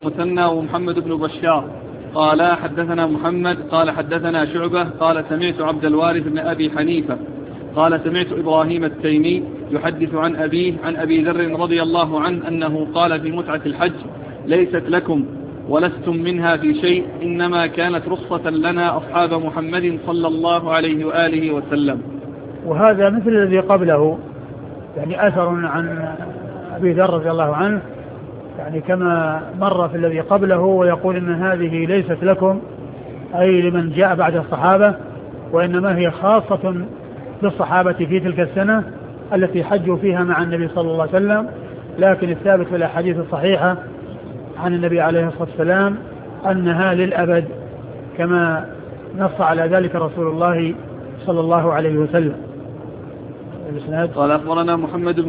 مثنى ومحمد بن بشار قال حدثنا محمد قال حدثنا شعبة قال سمعت عبد الوارث بن أبي حنيفة قال سمعت إبراهيم التيمي يحدث عن أبيه عن أبي ذر رضي الله عنه أنه قال في متعة الحج ليست لكم ولستم منها في شيء إنما كانت رخصة لنا أصحاب محمد صلى الله عليه وآله وسلم. وهذا مثل الذي قبله، يعني أثر عن أبي ذر رضي الله عنه يعني كما مر في الذي قبله، ويقول إن هذه ليست لكم أي لمن جاء بعد الصحابة، وإنما هي خاصة بالصحابة في تلك السنة التي حجوا فيها مع النبي صلى الله عليه وسلم. لكن الثابت في الأحاديث الصحيحة عن النبي عليه الصلاة والسلام أنها للأبد كما نص على ذلك رسول الله صلى الله عليه وسلم. قال أخبرنا محمد